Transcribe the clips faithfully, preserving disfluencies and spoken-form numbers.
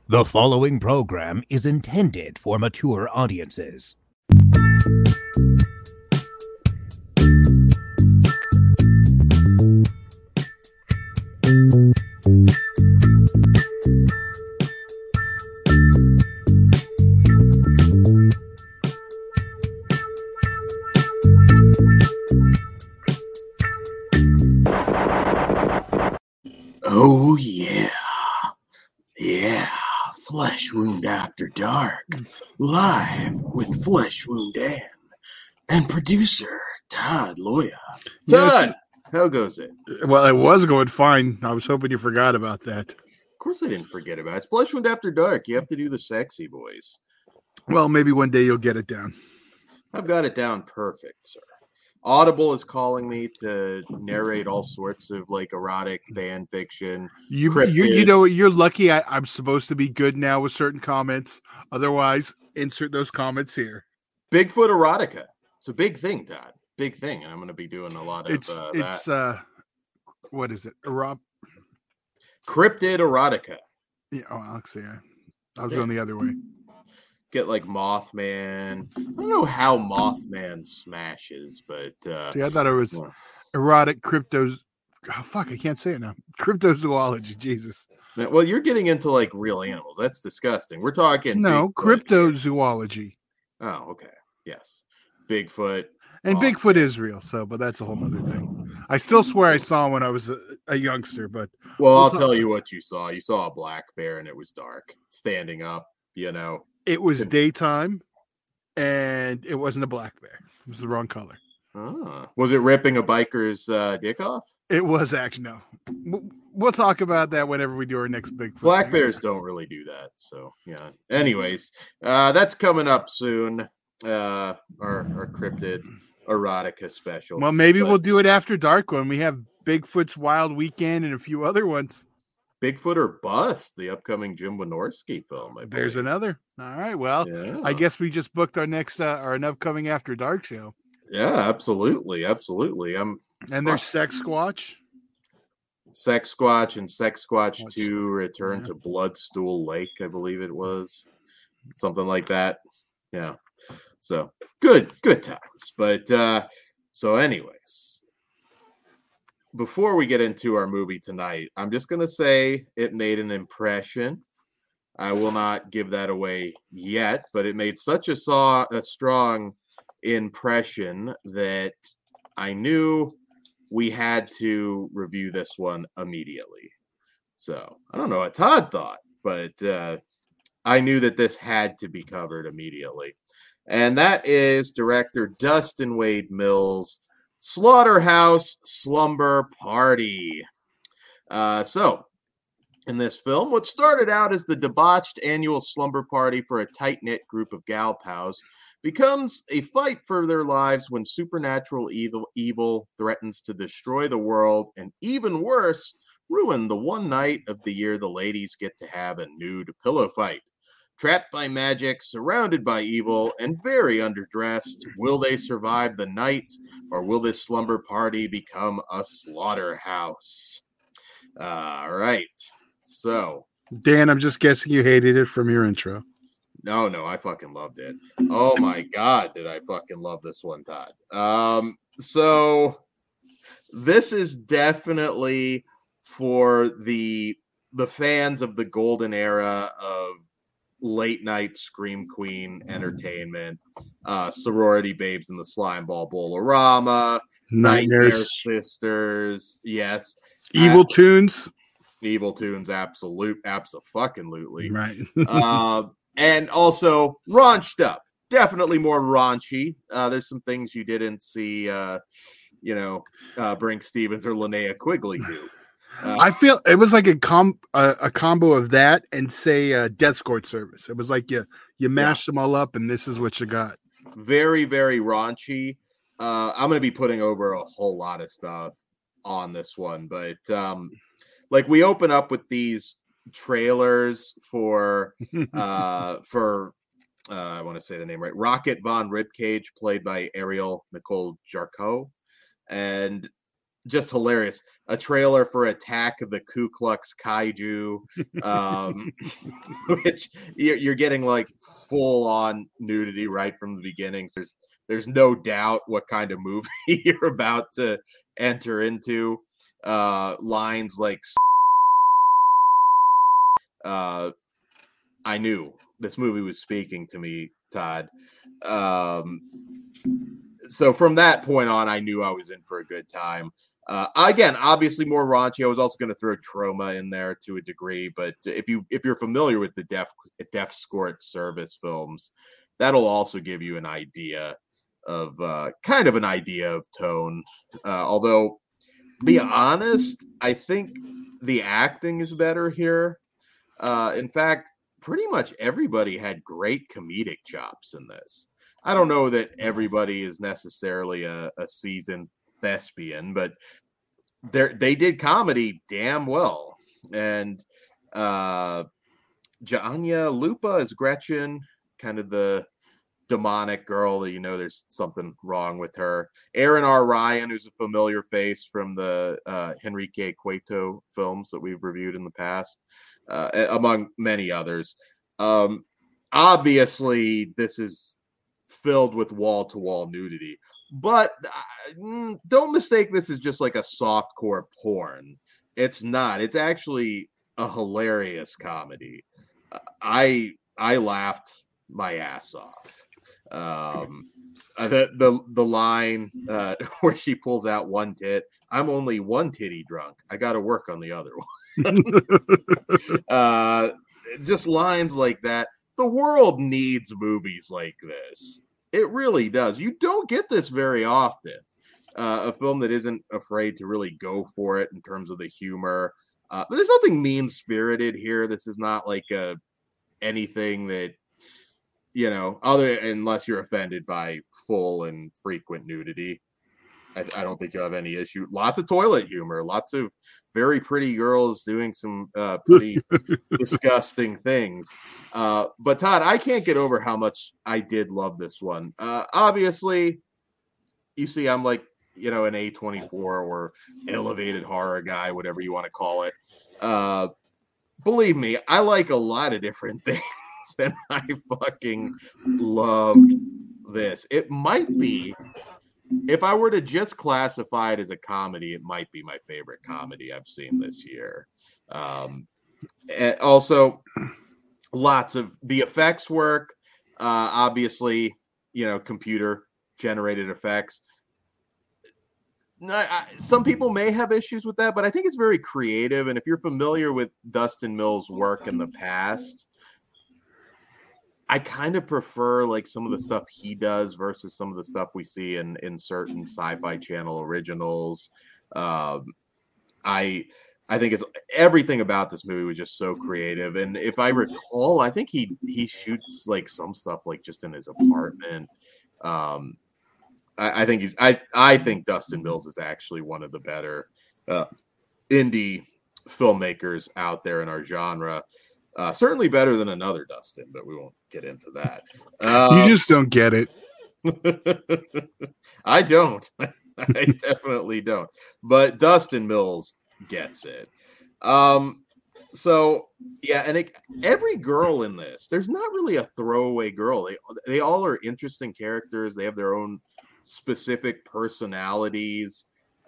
The following program is intended for mature audiences. Oh, yeah. Yeah. Flesh Wound After Dark. Live with Flesh Wound Dan and producer Todd Loya. Todd, how goes it? Well, it was going fine. I was hoping you forgot about that. Of course I didn't forget about it. It's Flesh Wound After Dark. You have to do the sexy voice. Well, maybe one day you'll get it down. I've got it down perfect, sir. Audible is calling me to narrate all sorts of like erotic fan fiction. You, you, you know, you're lucky. I, I'm supposed to be good now with certain comments. Otherwise, insert those comments here. Bigfoot erotica. It's a big thing, Todd. Big thing, and I'm going to be doing a lot of it's uh, it's that. uh, what is it? Erop- Cryptid erotica. Yeah, oh, actually, I, I was yeah. going the other way. Get like Mothman. I don't know how Mothman smashes, but uh, see, I thought it was well, erotic cryptos. Oh, fuck, I can't say it now. Cryptozoology, Jesus. Well, you're getting into like real animals. That's disgusting. We're talking no Bigfoot. Cryptozoology. Oh, okay. Yes, Bigfoot. And Mothman. Bigfoot is real, so but that's a whole other thing. I still swear I saw him when I was a, a youngster, but well, we'll I'll talk- tell you what you saw. You saw a black bear, and it was dark, standing up. You know. It was daytime, and it wasn't a black bear. It was the wrong color. Ah. Was it ripping a biker's uh, dick off? It was actually no. We'll talk about that whenever we do our next Bigfoot. Black bears don't really do that. So yeah. Anyways, uh, that's coming up soon. Uh, our our cryptid erotica special. Well, maybe but, we'll do it after dark when we have Bigfoot's Wild Weekend and a few other ones. Bigfoot or Bust, the upcoming Jim Wynorski film. There's another. All right. Well, yeah. I guess we just booked our next, uh, our upcoming After Dark show. Yeah, absolutely, absolutely. I'm. And there's Sex Squatch, Sex Squatch, and Sex Squatch Watch. two Return yeah. to Bloodstool Lake, I believe it was, something like that. Yeah. So good, good times. But uh, so, anyways. Before we get into our movie tonight, I'm just going to say it made an impression. I will not give that away yet, but it made such a, saw, a strong impression that I knew we had to review this one immediately. So I don't know what Todd thought, but uh, I knew that this had to be covered immediately. And that is director Dustin Wade Mills' Slaughterhouse Slumber Party. Uh, so, in this film, what started out as the debauched annual slumber party for a tight-knit group of gal pals becomes a fight for their lives when supernatural evil, evil threatens to destroy the world and, even worse, ruin the one night of the year the ladies get to have a nude pillow fight. Trapped by magic, surrounded by evil, and very underdressed, will they survive the night, or will this slumber party become a slaughterhouse? All right. So. Dan, I'm just guessing you hated it from your intro. No, no, I fucking loved it. Oh my God, did I fucking love this one, Todd. Um, so, this is definitely for the the fans of the golden era of late night Scream Queen entertainment, uh, sorority babes in the slime ball bolorama, Nightmare Sisters, yes, Evil uh, Tunes, Evil Tunes, absolute, abso-fucking-lutely, right, uh, and also raunched up, definitely more raunchy. Uh, there's some things you didn't see, uh, you know, uh, Brink Stevens or Linnea Quigley do. Uh, I feel it was like a com a, a combo of that and say uh, Death Escort Service. It was like you you mashed yeah. them all up and this is what you got. Very, very raunchy. Uh, I'm going to be putting over a whole lot of stuff on this one, but um, like we open up with these trailers for uh, for uh, I want to say the name right, Rocket Von Ribcage, played by Ariel Nicole Jarreau, and just hilarious. A trailer for Attack of the Ku Klux Kaiju, um, which you're, you're getting like full on nudity right from the beginning. So there's there's no doubt what kind of movie you're about to enter into. Uh, lines like, uh, I knew this movie was speaking to me, Todd. Um, so from that point on, I knew I was in for a good time. Uh, again, obviously more raunchy. I was also going to throw trauma in there to a degree, but if you if you're familiar with the Def Def Escort Service films, that'll also give you an idea of uh, kind of an idea of tone. Uh, although, be honest, I think the acting is better here. Uh, in fact, pretty much everybody had great comedic chops in this. I don't know that everybody is necessarily a, a seasoned thespian, but they they did comedy damn well. And uh, Janya Lupa is Gretchen, kind of the demonic girl that you know there's something wrong with her. Aaron R. Ryan, who's a familiar face from the uh, Henrique Cueto films that we've reviewed in the past, uh, among many others. Um, obviously, this is filled with wall-to-wall nudity. But uh, don't mistake this as just like a softcore porn. It's not. It's actually a hilarious comedy. I I laughed my ass off. Um, the the the line uh, where she pulls out one tit. I'm only one titty drunk. I got to work on the other one. uh, just lines like that. The world needs movies like this. It really does. You don't get this very often. Uh, a film that isn't afraid to really go for it in terms of the humor. Uh, but there's nothing mean-spirited here. This is not like a, anything that, you know, other unless you're offended by full and frequent nudity. I, I don't think you'll have any issue. Lots of toilet humor. Lots of very pretty girls doing some uh, pretty disgusting things. Uh, but Todd, I can't get over how much I did love this one. Uh, obviously, you see, I'm like, you know, an A twenty-four or elevated horror guy, whatever you want to call it. Uh, believe me, I like a lot of different things, and I fucking loved this. It might be, if I were to just classify it as a comedy, it might be my favorite comedy I've seen this year. Um, and also, lots of the effects work. Uh, obviously, you know, computer generated effects. I, some people may have issues with that, but I think it's very creative. And if you're familiar with Dustin Mills' work in the past, I kind of prefer like some of the stuff he does versus some of the stuff we see in, in certain Sci-Fi Channel originals. Um, I I think it's everything about this movie was just so creative. And if I recall, I think he he shoots like some stuff like just in his apartment. Um, I, I think he's I I think Dustin Mills is actually one of the better uh, indie filmmakers out there in our genre. Uh, certainly better than another Dustin, but we won't get into that. Um, you just don't get it. I don't. I definitely don't. But Dustin Mills gets it. Um, so yeah, and it, every girl in this, there's not really a throwaway girl. They they all are interesting characters. They have their own specific personalities.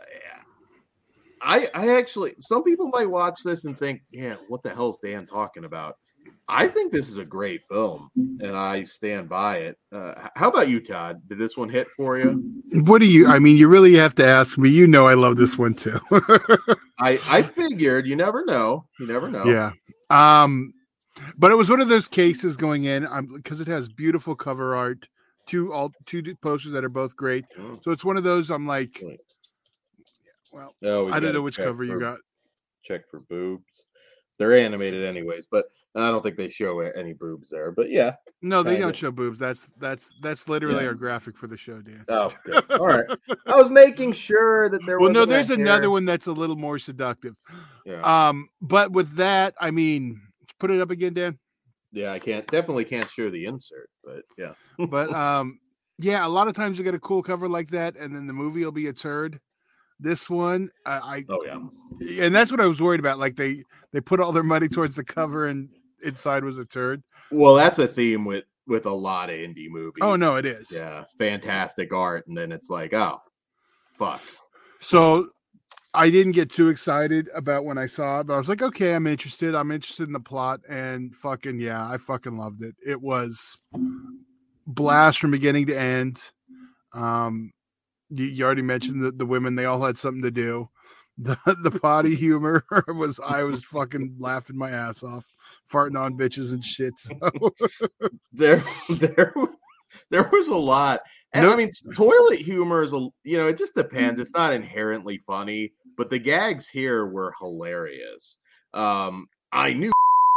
I, I actually, some people might watch this and think, yeah, what the hell is Dan talking about? I think this is a great film, and I stand by it. Uh, how about you, Todd? Did this one hit for you? What do you, I mean, you really have to ask me. You know I love this one, too. I, I figured. You never know. You never know. Yeah. Um, but it was one of those cases going in, um, because it has beautiful cover art, two, all, two posters that are both great. Oh. So it's one of those, I'm like, well, oh, I don't know which cover for, you got. Check for boobs. They're animated anyways, but I don't think they show any boobs there. But yeah, no, they kinda. don't show boobs. That's that's that's literally Yeah. our graphic for the show, Dan. Oh, good. All right. I was making sure that there. Well, no, wasn't there's that another hair. one that's a little more seductive. Yeah. Um, but with that, I mean, put it up again, Dan. Yeah, I can't definitely can't show the insert, but yeah. But um, yeah, a lot of times you get a cool cover like that, and then the movie will be a turd. This one, I, I Oh yeah, and that's what I was worried about. Like they they put all their money towards the cover, and inside was a turd. well, that's a theme with with a lot of indie movies. Oh no, it is. Yeah, fantastic art, and then it's like, oh, fuck. So I didn't get too excited about when I saw it, but I was like, okay, I'm interested. I'm interested in the plot, and fucking yeah, I fucking loved it. It was blast from beginning to end. Um, you, you already mentioned the, the women; they all had something to do. The the potty humor was I was fucking laughing my ass off, farting on bitches and shit. So. there, there, there was a lot. And No- I mean, toilet humor is a you know, it just depends. It's not inherently funny, but the gags here were hilarious. Um, I knew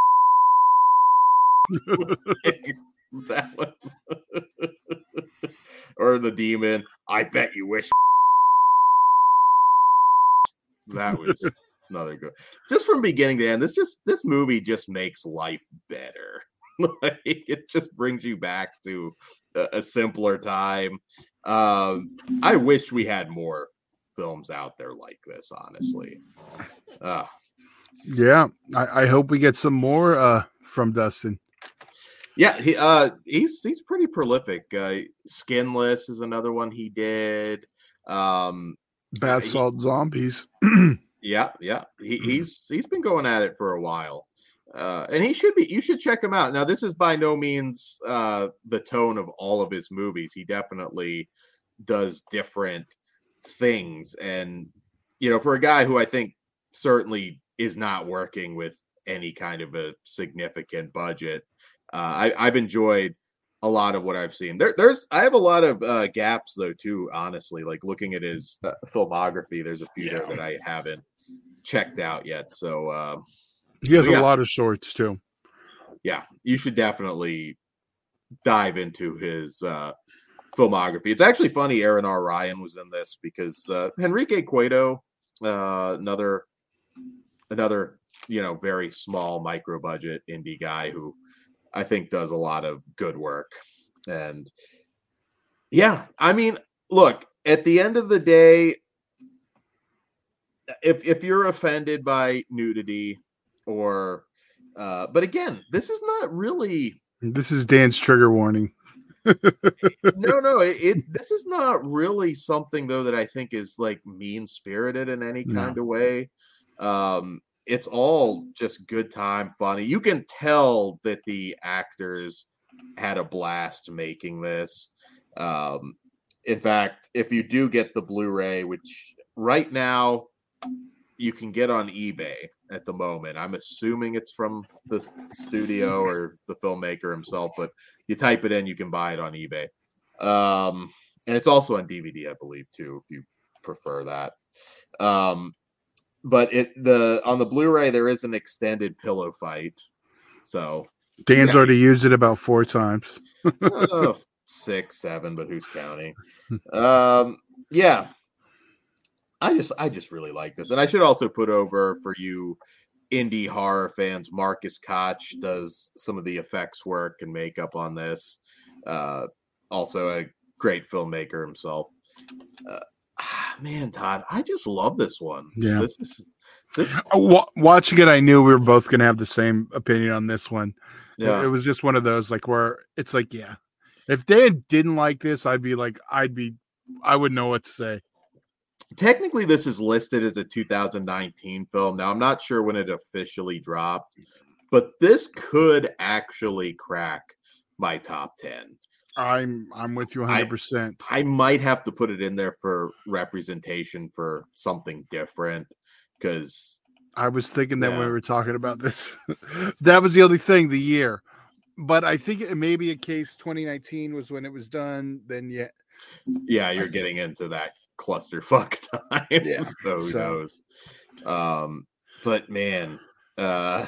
that one, or the demon. I bet you wish. That was another good. Just from beginning to end, this just this movie just makes life better. Like, it just brings you back to a, a simpler time. Um, I wish we had more films out there like this. Honestly, uh, Yeah, I, I hope we get some more uh, from Dustin. yeah, he uh, he's he's pretty prolific. Uh, Skinless is another one he did. Um, Bath he- salt zombies. Yeah, yeah. He, he's he's been going at it for a while. Uh, and he should be you should check him out. Now, this is by no means uh, the tone of all of his movies. He definitely does different things. And, you know, for a guy who I think certainly is not working with any kind of a significant budget, uh, I, I've enjoyed a lot of what I've seen. There, there's I have a lot of uh, gaps, though, too, honestly. Like, looking at his uh, filmography, there's a few Yeah. there that I haven't checked out yet. So, uh, He has Yeah. a lot of shorts too. yeah, you should definitely dive into his uh, filmography. It's actually funny Aaron R. Ryan was in this because uh, Henrique Cueto, uh, another another you know very small micro budget indie guy who I think does a lot of good work. And yeah, I mean, look, at the end of the day, if if you're offended by nudity or uh but again, this is not really This is Dan's trigger warning. no no it, it this is not really something though that I think is like mean spirited in any No. kind of way. Um it's all just good time funny. You can tell that the actors had a blast making this. Um in fact, if you do get the Blu-ray, which right now you can get on eBay at the moment. I'm assuming it's from the studio or the filmmaker himself, but you type it in, you can buy it on eBay. Um, and it's also on D V D, I believe, too, if you prefer that. Um, but it the on the Blu-ray there is an extended pillow fight. So Dan's Yeah. already used it about four times. uh, six, seven, but who's counting? Um, yeah. I just I just really like this. And I should also put over for you indie horror fans, Marcus Koch does some of the effects work and makeup on this. Uh, also a great filmmaker himself. Uh, man, Todd, I just love this one. Yeah. This is this Uh, wa- Watching it, I knew we were both going to have the same opinion on this one. yeah. It was just one of those like where it's like, yeah, if Dan didn't like this, I'd be like, I'd be, I wouldn't know what to say. Technically, this is listed as a two thousand nineteen film. Now, I'm not sure when it officially dropped, but this could actually crack my top ten. I'm, I'm with you one hundred percent. I might have to put it in there for representation for something different because I was thinking that when Yeah. we were talking about this. That was the only thing, the year. But I think it may be a case twenty nineteen was when it was done. Then, yeah. yeah, you're getting into that clusterfuck time. Yeah, So who so- knows? Um, but man, uh,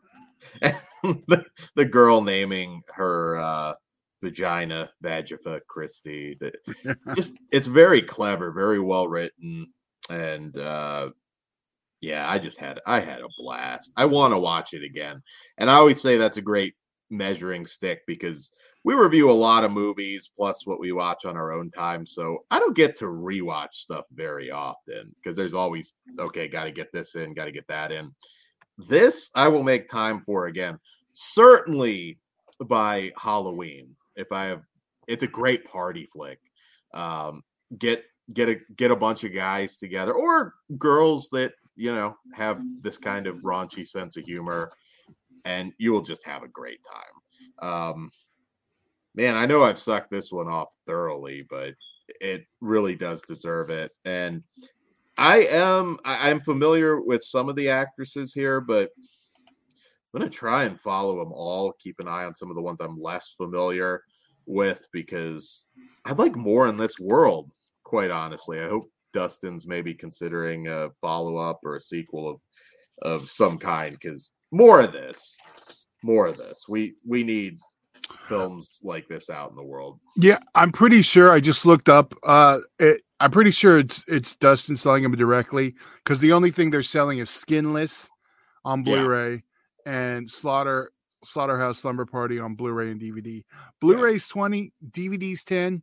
the, the girl naming her uh, vagina Vagifa Christie. The, just it's very clever, very well written, and uh, yeah, I just had I had a blast. I want to watch it again, and I always say that's a great measuring stick because we review a lot of movies plus what we watch on our own time. So I don't get to rewatch stuff very often because there's always, okay, got to get this in, got to get that in. This I will make time for again, certainly by Halloween. If I have, it's a great party flick. Um, get get a get a bunch of guys together or girls that you know have this kind of raunchy sense of humor, and you will just have a great time. Um, man, I know I've sucked this one off thoroughly, but it really does deserve it. And I am I'm familiar with some of the actresses here, but I'm going to try and follow them all. Keep an eye on some of the ones I'm less familiar with because I'd like more in this world, quite honestly. I hope Dustin's maybe considering a follow-up or a sequel of, of some kind because more of this, more of this. We we need films like this out in the world. Yeah, I'm pretty sure. I just looked up. Uh, it, I'm pretty sure it's it's Dustin selling them directly because the only thing they're selling is Skinless on Blu-ray. Yeah. And Slaughter Slaughterhouse Slumber Party on Blu-ray and D V D. Blu-ray's yeah. twenty, D V D's ten.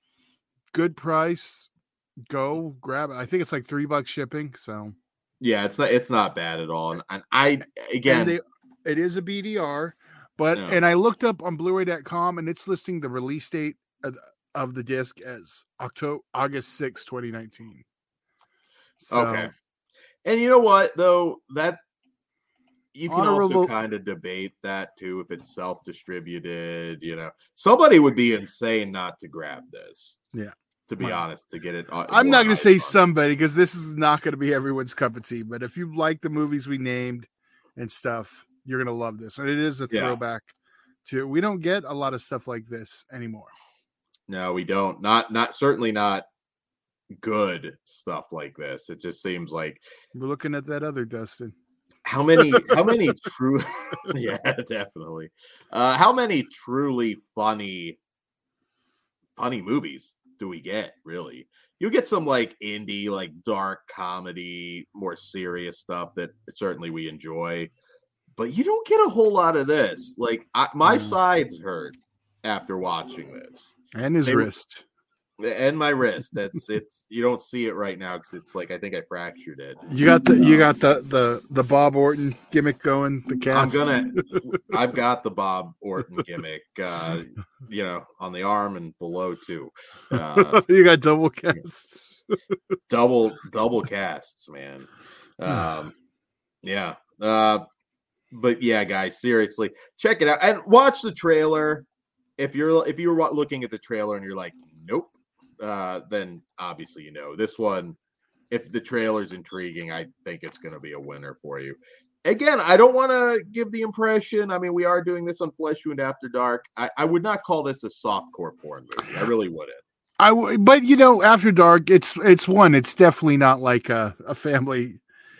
Good price. Go grab it. I think it's like three bucks shipping. So yeah, it's not it's not bad at all. And, and I again, and they, it is a B D R, but yeah. and I looked up on Blu-ray dot com and it's listing the release date of, of the disc as October August sixth, twenty nineteen. So, okay, and you know what though that. You can Honorable. also kind of debate that too if it's self-distributed. You know, somebody would be insane not to grab this. Yeah, to be right. honest, to get it. I'm not going to say somebody because this is not going to be everyone's cup of tea. But if you like the movies we named and stuff, you're going to love this. And it is a throwback yeah. to. We don't get a lot of stuff like this anymore. No, we don't. Not not certainly not good stuff like this. It just seems like we're looking at that other Dustin. How many, how many true, yeah, definitely. Uh, how many truly funny, funny movies do we get, really? You get some like indie, like dark comedy, more serious stuff that certainly we enjoy, but you don't get a whole lot of this. Like I, my mm. sides hurt after watching this. And his they, wrist. And my wrist. That's it's you don't see it right now because it's like I think I fractured it. You got the you got the the the Bob Orton gimmick going. The cast. I'm gonna. I've got the Bob Orton gimmick. Uh, you know, on the arm and below too. Uh, you got double casts. double double casts, man. Um, yeah. Uh, but yeah, guys, seriously, check it out and watch the trailer. If you're if you're looking at the trailer and you're like, nope. Uh, then obviously, you know, this one, if the trailer's intriguing, I think it's going to be a winner for you. Again, I don't want to give the impression. I mean, we are doing this on Flesh Wound After Dark. I, I would not call this a softcore porn movie. I really wouldn't. I w- but you know, After Dark, it's it's one. It's definitely not like a, a family.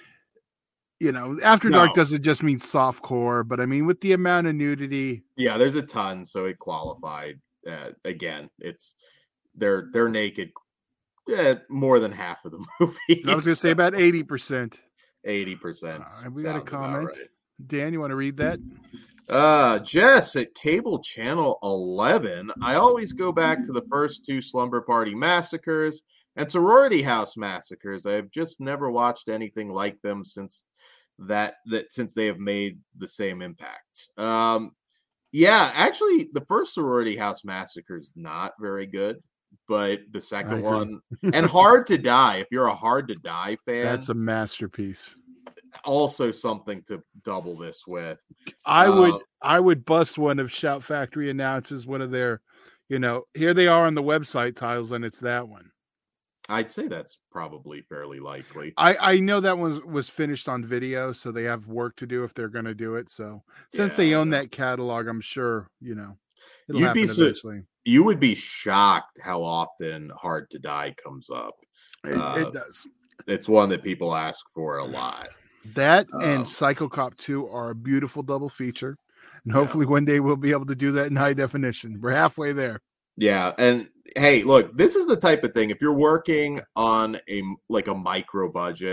You know, After no. Dark doesn't just mean softcore, but I mean with the amount of nudity. Yeah, there's a ton, so it qualified. Uh, again, it's. They're they're naked, yeah, more than half of the movie. I was gonna say about eighty percent. Eighty percent. We got a comment. Right. Dan, you want to read that? Uh, Jess at Cable Channel eleven. I always go back to the first two Slumber Party Massacres and Sorority House Massacres. I've just never watched anything like them since that that since they have made the same impact. Um, yeah, actually, the first Sorority House Massacre is not very good. But the second one and Hard to Die, if you're a Hard to Die fan, that's a masterpiece. Also something to double this with. I uh, would I would bust one if Shout Factory announces one of their, you know, here they are on the website titles and it's that one. I'd say that's probably fairly likely. I, I know that one was finished on video, so they have work to do if they're going to do it. So since yeah, they own that catalog, I'm sure, you know, it'll You'd happen be eventually. So- You would be shocked how often Hard to Die comes up. It, uh, it does. It's one that people ask for a lot. That um, and Psycho Cop two are a beautiful double feature. And hopefully yeah. one day we'll be able to do that in high definition. We're halfway there. Yeah. And hey, look, this is the type of thing. If you're working on a like a micro budget,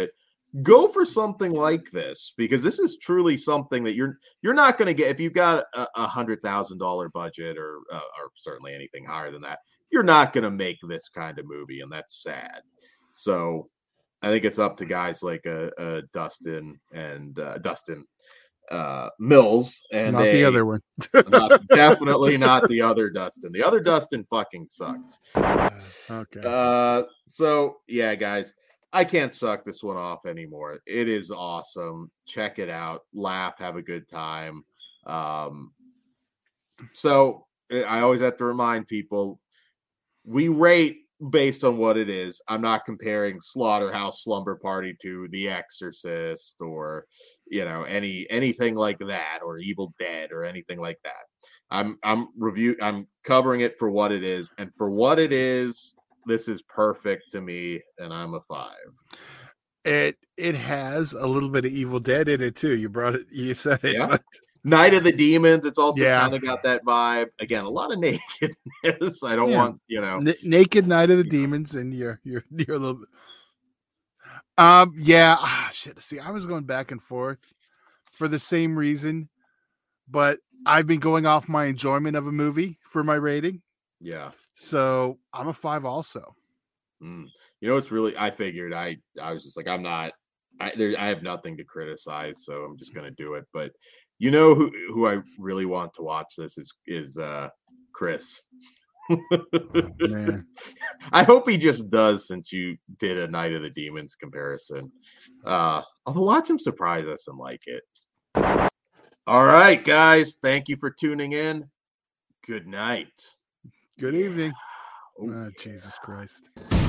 go for something like this, because this is truly something that you're you're not going to get if you've got a, a hundred thousand dollar budget, or uh, or certainly anything higher than that. You're not going to make this kind of movie, and that's sad. So I think it's up to guys like uh, uh Dustin and uh, Dustin uh Mills, and not a, the other one. not, definitely not the other Dustin. The other Dustin fucking sucks. Okay. Uh, so yeah, guys. I can't suck this one off anymore. It is awesome. Check it out. Laugh, have a good time. Um, so I always have to remind people, we rate based on what it is. I'm not comparing Slaughterhouse Slumber Party to The Exorcist, or, you know, any anything like that, or Evil Dead, or anything like that. I'm I'm review I'm covering it for what it is, and for what it is, this is perfect to me, and I'm a five. It it has a little bit of Evil Dead in it too. You brought it. You said it. Yeah. But... Night of the Demons. It's also yeah. kind of got that vibe. Again, a lot of nakedness. I don't yeah. want you know N- naked Night of the Demons, and you're you're you're a little bit. Um. Yeah. Ah, shit. See, I was going back and forth for the same reason, but I've been going off my enjoyment of a movie for my rating. Yeah. So I'm a five also. Mm. You know, it's really, I figured I, I was just like, I'm not, I, there, I have nothing to criticize, so I'm just going to do it. But you know, who, who I really want to watch this is, is uh, Chris. Oh, man. I hope he just does, since you did a Night of the Demons comparison. Uh, I'll watch him surprise us and like it. All right, guys. Thank you for tuning in. Good night. Good evening. Oh, oh Jesus Christ.